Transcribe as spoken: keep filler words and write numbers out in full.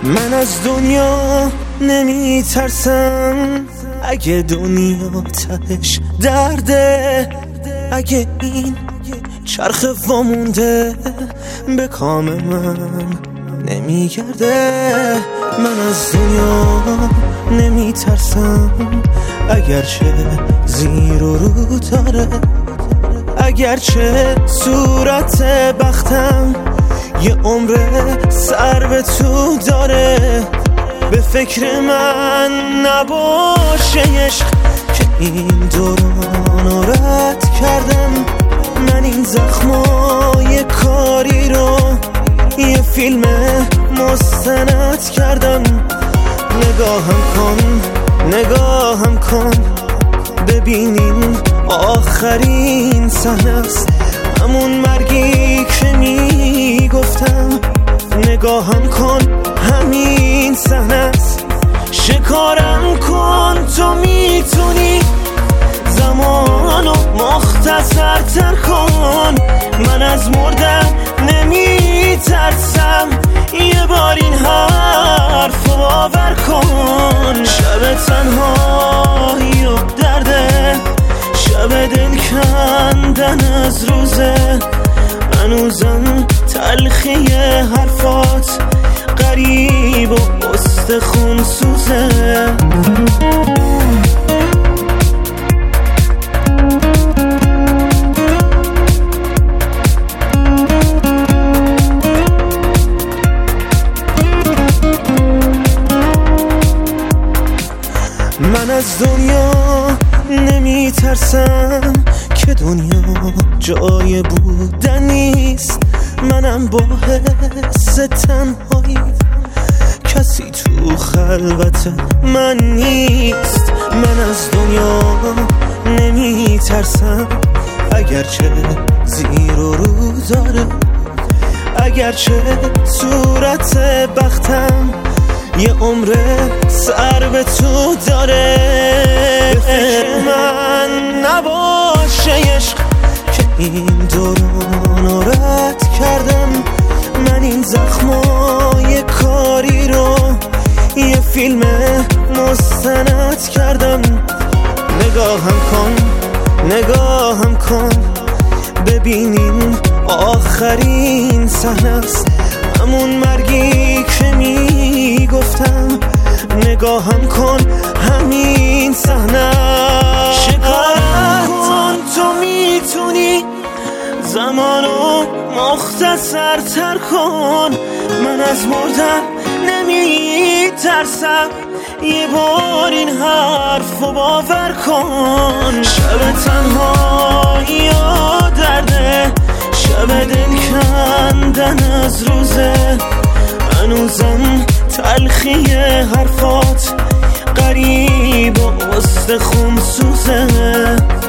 من از دنیا نمی ترسم، اگه دنیا تهش درده، اگه این چرخ وامونده به کام من نمیگرده. من از دنیا نمی ترسم، اگرچه زیر و رو داره، اگرچه صورت بختم یه عمر سر به تو داره. به فکر من نباشه عشق که این دوران رد کردم. من این زخمای کاری رو یه فیلم مستند کردم. نگاهم کن نگاهم کن ببینین آخرین صحنه است، همون مرگی که میگفتم. نگاهم کن همین صحنه است، شکارم کن تو میتونی، زمانو مختصر تر کن. من از مردن نمیترسم، یه بار این حرف باور کن. شب تنهایی و درده، شب دل کندن از روزه، هنوزم تلخی حرفات غریب و استخون سوزه. من از دنیا نمی ترسم که دنیا جای بودن نیست. منم با حس تنهایی، کسی تو خلوت من نیست. من از دنیا نمی ترسم، اگرچه زیر و رو داره، اگرچه صورت بختم یه عمر سر به تو داره. به فکر من نباشه عشق که این دوران رد کردم. من این زخمای کاری رو یه فیلم مستند کردم. نگاهم کن نگاهم کن ببینین آخرین صحنه است، همون مرگی که میگفتم. نگاهم کن همین صحنه، شکارم کن تو میتونی، زمانو مختصر تر کن. من از مردن نمیترسم، یه بار این حرف رو باور کن. شب تنهایی و درده، شب دل کندن از روزه، هنوزم تلخی حرفات غریب و استخون سوزه.